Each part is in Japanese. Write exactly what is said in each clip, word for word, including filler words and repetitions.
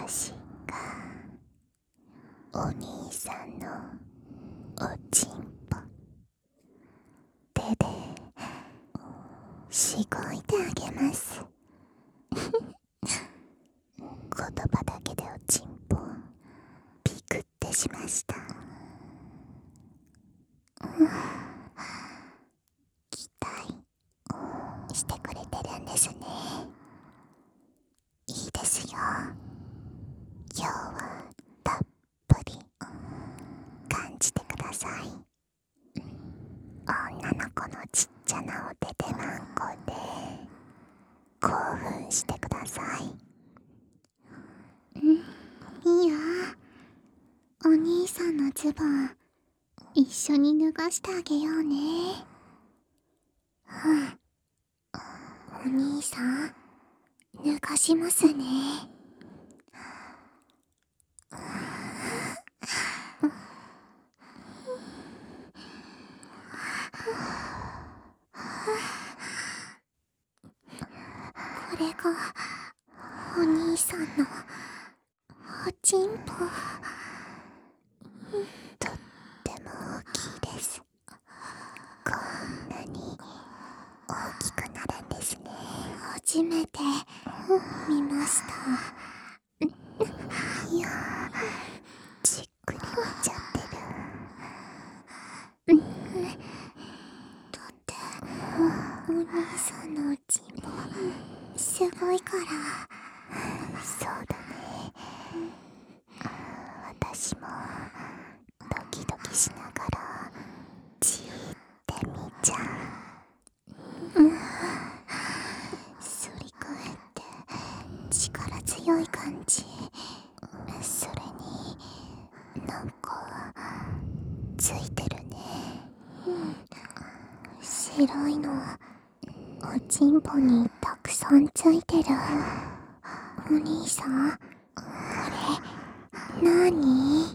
私がお兄さんのおちんぽ手でしごいてあげます。言葉だけでおちんぽピクってしました。期待してくれてるんですね。いいですよ。今日はたっぷり感じてください。女の子のちっちゃなお手手マンコで興奮してください。 いいよ。お兄さんのズボン一緒に脱がしてあげようね。 うん。 お兄さん脱がしますね。これがお兄さんのおちんぽ。 とっても大きいです。こんなに大きくなるんですね。 初めて見ました。 いやじっくり見ちゃってる。 だってお兄さんのおちんぽすごいから。 そうだね。私もドキドキしながらじーって見ちゃう。 うん。反り返って力強い感じ。 それになんかついてるね。 うん。白いのおちんぽにたくさんついてる。お兄さん、これなに？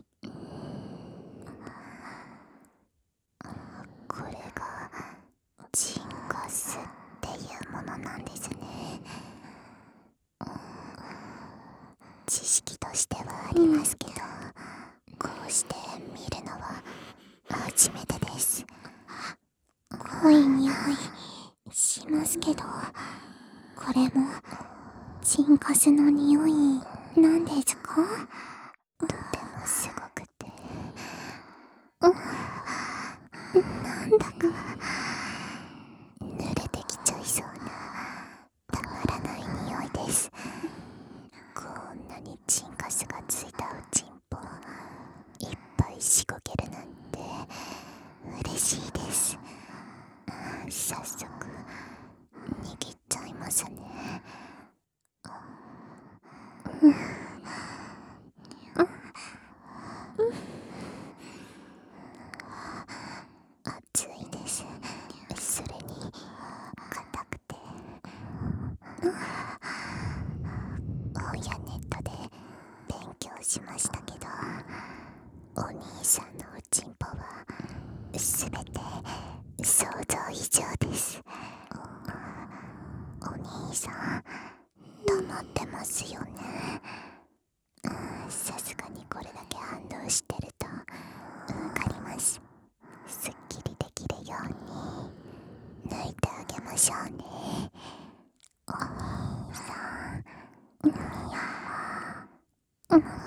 これがチンガスっていうものなんですね。知識としてはありますけど、うん、こうして見るのは初めてです。 濃い匂いしますけど、これもチンカスの匂いなんですか？ とてもすごくて、 うん、なんだか濡れてきちゃいそうなたまらない匂いです。こんなにチンカスがついたおちんぽいっぱいしごけるなんて嬉しいです。早速握っちゃいますね。 うん、うん、 熱いです。それに硬くて、本やネットで勉強しましたけど、お兄さんのおちんぽはすべて想像以上です。お兄さん溜ってますよね。さすがにこれだけ反応してるとわかります。すっきりできるように抜いてあげましょうね。お兄さん、耳はもっと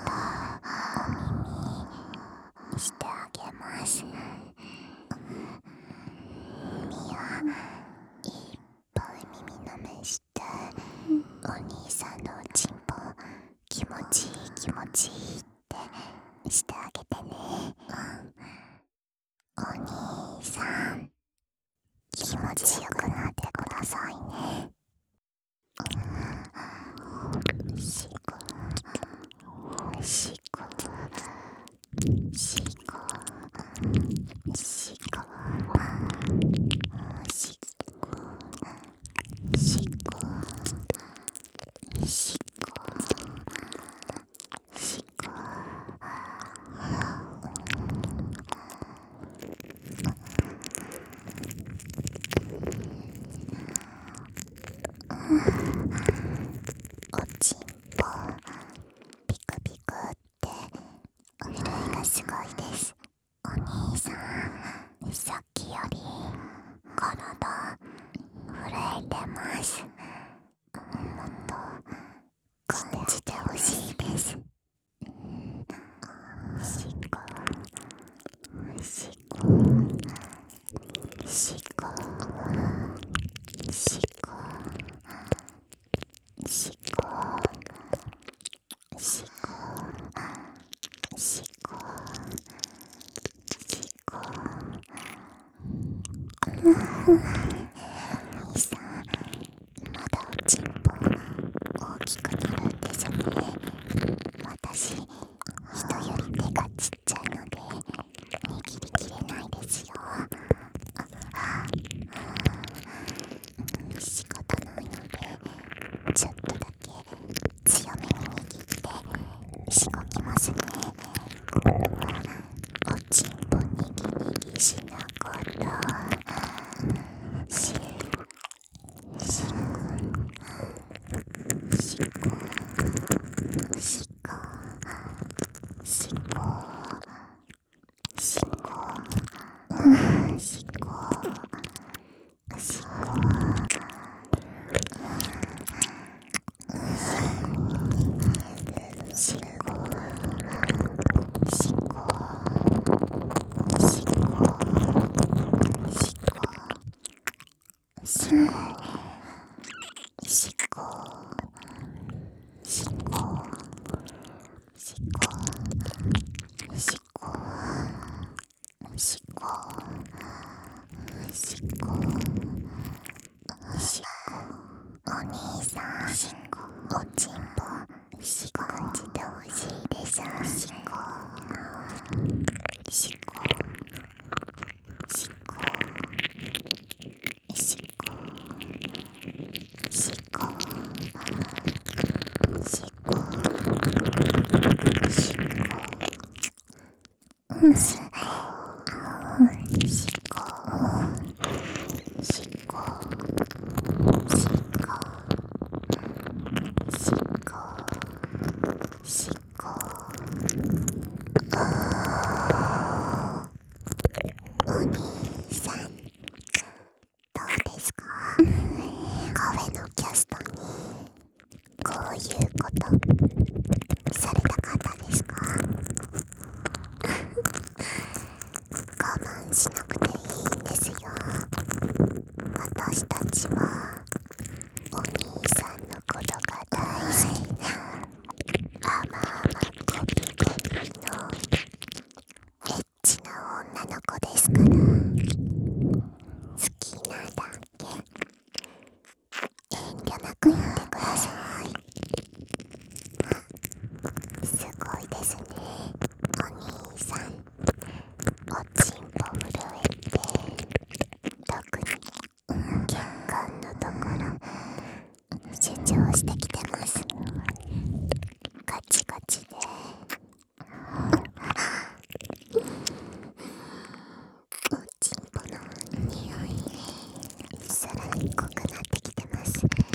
お耳してあげます。耳はいっぱい耳の目してお兄さんのおちんぽ気持ちいい気持ちいいってしてあげてね。お兄さん気持ちよくなってくださいね。しこしこしこしこしこしこしこしこ。おちんぽピてます。もっと感じてほしいです。しこしこしこしこしこしこしこしこ。お兄さん、まだおちんぽ大きくなるんですよね。私、人より手がちっちゃいので握りきれないですよ。仕方ないのでちょっとだけ強めに握ってしごきますね。今度はおちんぽにぎにぎしなことしししこしこしこしこしこしこしお兄さん、おちんぽ感じてほしいです。しこしこしこしこしこしこしこしこカフェのキャストにこういうことされた方ですか？我慢しなくていいんですよ。私たちはお兄さんのことが大好きな甘々コピコピのエッチな女の子ですから、好きなだけ遠慮なく言ってください。すごいですね、お兄さん。おちんぽ震えて、特に血管のところ主張してきてます。ガチガチでおちんぽの匂いさらに濃くなってきてます。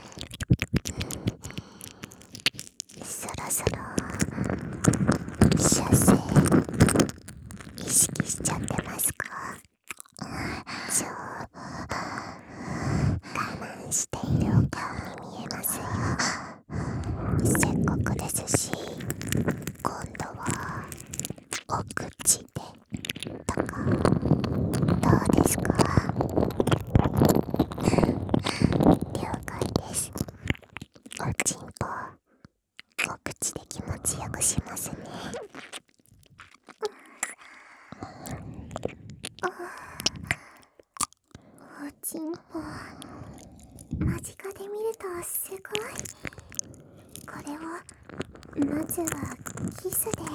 そろそろ射精意識しちゃってますか？ちょ我慢しているお顔に見えますよ。せっかくですし、今度はお口でとかどうですか？了解です。おちんぽお口で気持ちよくしますね。おちんぽ間近で見るとすごい。これをまずはキスで。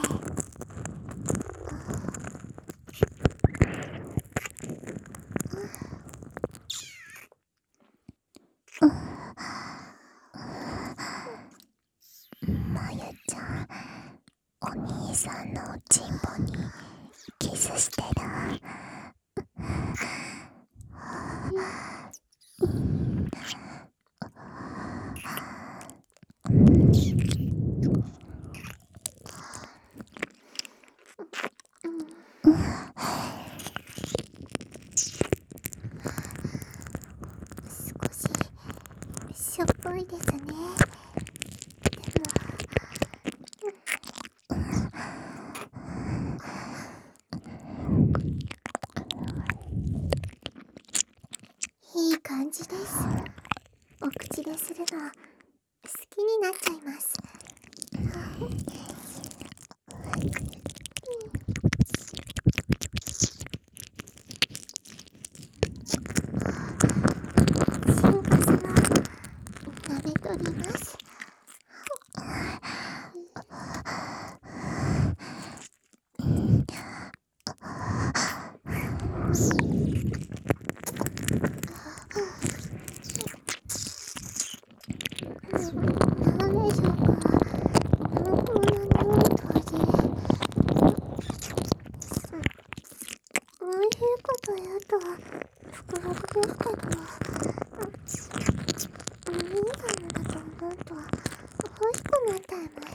まゆちゃん、お兄さんのおちんぽにキスしてる。少しょっぽいですね。でもいい感じです。お口でするの好きになっちゃいます。シンカ様、舐めとります。なんでしょうか、濃厚な匂いと味。おいしいこと言うと複雑ですけど、お兄さんのだと思うと欲しくなっちゃいます。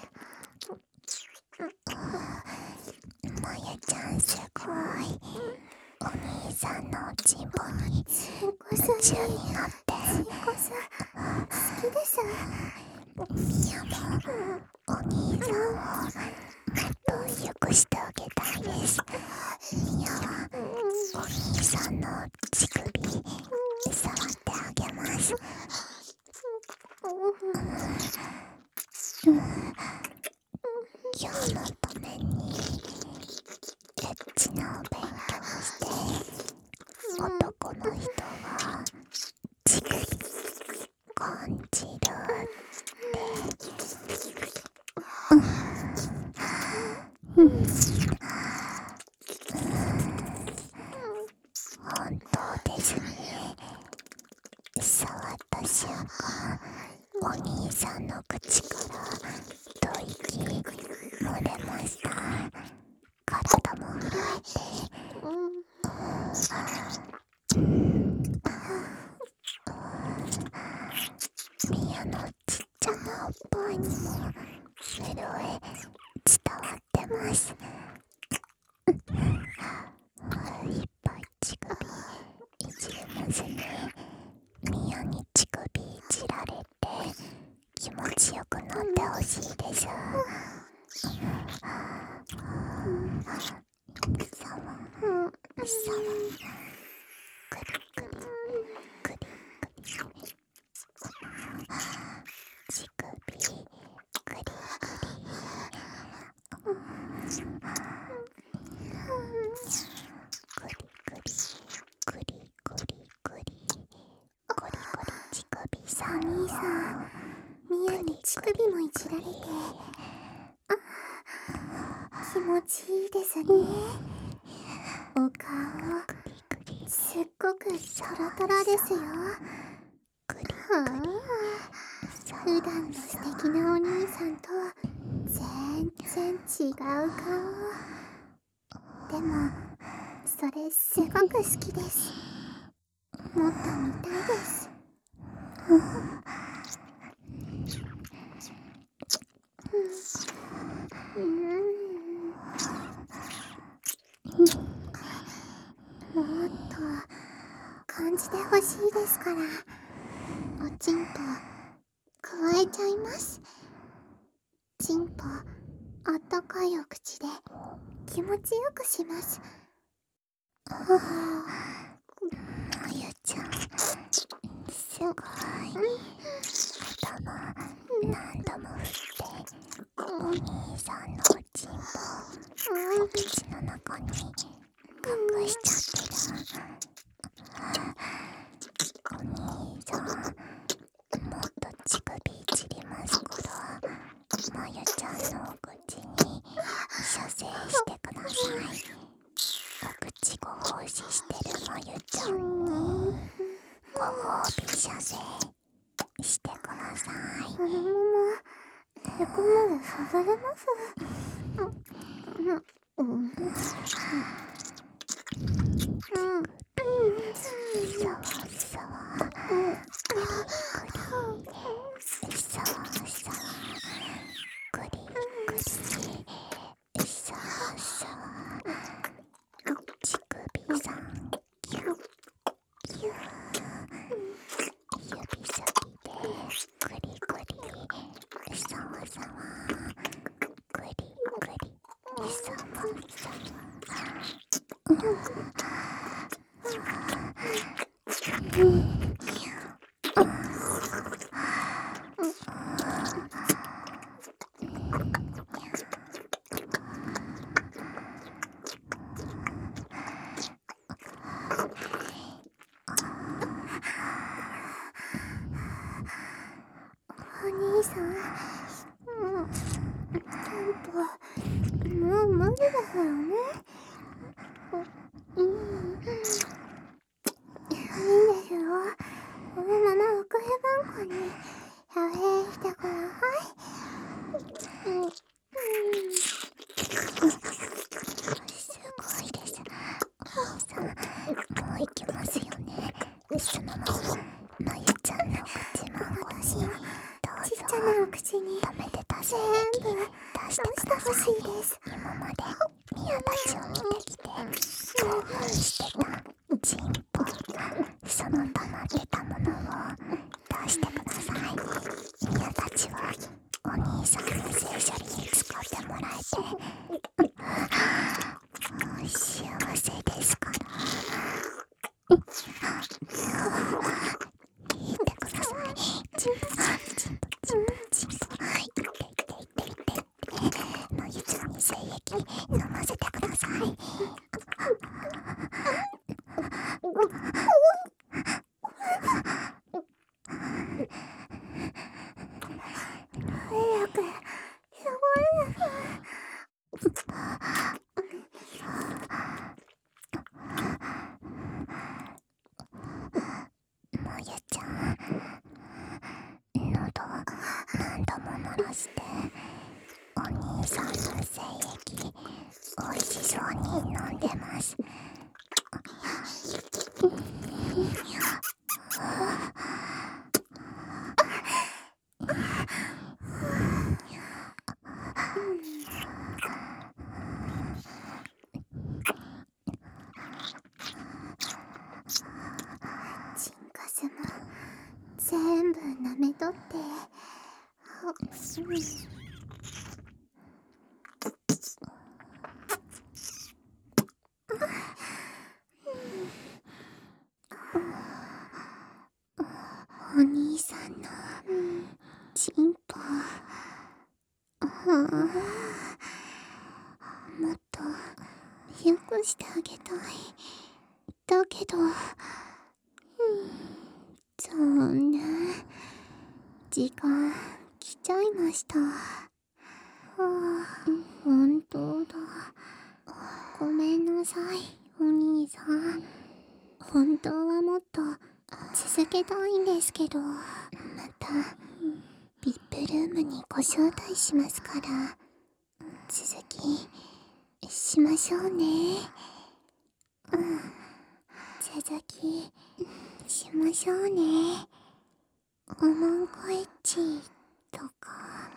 まゆちゃんすごい。お兄さんのおちんぽにチンコス夢中にになって、 チンコス好きです。 みやもお兄さんをもっと良くしてあげたいです。みやはお兄さんの乳首触ってあげます。今日のためにエッチなお勉強をして男の人が乳首感じる本当ですね。触った瞬間、お兄さんの口から吐息漏れました。体も震えて、ミヤのちっちゃなおっぱいにも震え伝わってます。いっぱい乳首いじりますね。ミヤに乳首いじられて気持ちよくなってほしいです。さわさわくりくりくりくり乳首くりくりくりくりくりくりくりゴリゴリ乳首さん。 お兄さん、ミヤに乳首もいじられて、あ、気持ちいいですね。お顔すっごくトロトロですよ。はあ、普段の素敵なお兄さんとは全然違う顔。でもそれすごく好きです。もっと見たいです。うん、もっと感じてほしいですから、おちんぽ加えちゃいます。ちんぽあったかいお口で気持ちよくします。 まゆちゃんすごい。頭何度も振ってお兄さんのおちんぽお口の中に隠しちゃってる。お兄さんもっと乳首いじりますから、まゆちゃんのお口に射精してください。お口ご奉仕してるまゆちゃんにご褒美射精してください。 そのままへこまでさせれます。うん、うん、 さわさわくりくりさわさわくりくりさわさわ乳首さんキュッキュッ指先で兄さん、もうキャンプもう無理だよね。うん、いいですよ。このまま奥へ番号にやべしてください。うん、うん、 すごいです。お兄さん、もう行きますよね。そのまままゆちゃんの口まんこにどうぞ。 ちっちゃなお口に溜めてた精液全部出してくだ出してほさい。 しいです。 今までミヤたちを見てきて興奮してたチンポ、その溜まってたものを出してください。ミヤたちはお兄さんの性処理に使ってもらえて幸せですから。聞いてください。チンポチンポチンポチンポ、いっていっていっていってまゆちゃんに精液飲ませてください。 早く、すごいです。 まゆちゃん、喉何度も漏らしてお兄さんの精液おいしそうに飲んでます。 チンカスも全部舐めとって。あ、うん、お兄さんのチンポ、もっとよくしてあげたい。だけど、うん、残念、時間来ちゃいました。はあ、本当だ。ごめんなさい、お兄さん。本当はもっと続けたいんですけど、また ブイアイピー ルームにご招待しますから、続きしましょうね。うん、続きしましょうね。おもんこエッチとか。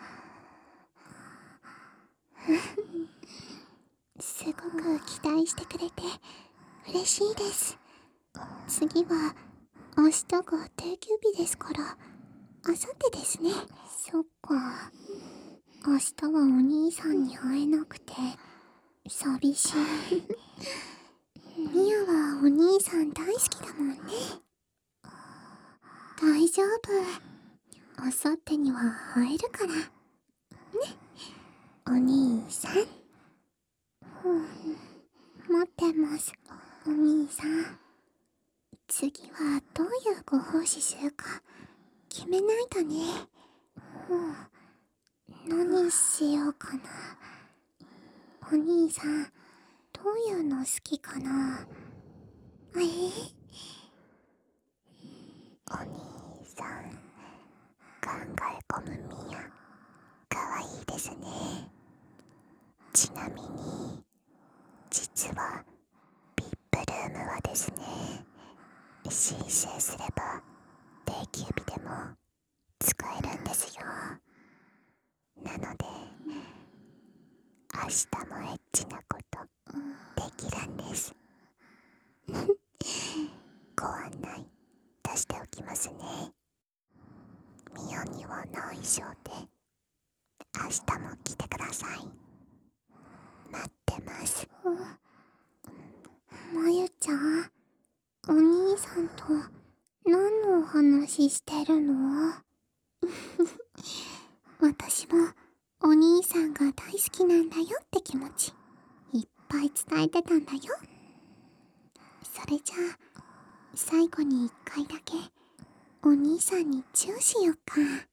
すごく期待してくれて嬉しいです。次は明日が定休日ですから、あさってですね。そっか。明日はお兄さんに会えなくて寂しい。ミヤはお兄さん大好きだもんね。大丈夫。あさってには会えるから。ね、お兄さん。うん、待ってます、お兄さん。次はどういうご奉仕するか決めないとね。うん、何しようかな。お兄さん、どういうの好きかな。えー、 お兄さん、考え込むミヤ、かわいいですね。ちなみに実は ブイアイピー ルームはですね、申請すれば定休日でも使えるんですよ。なので明日もエッチなことできるんです。ご案内出しておきますね。ミオにはの衣装で明日も来てください。待ってます。 まゆちゃん、お兄さんと何のお話してるの？私もお兄さんが大好きなんだよって気持ちいっぱい伝えてたんだよ。それじゃあ最後に一回だけお兄さんにチューしよっか。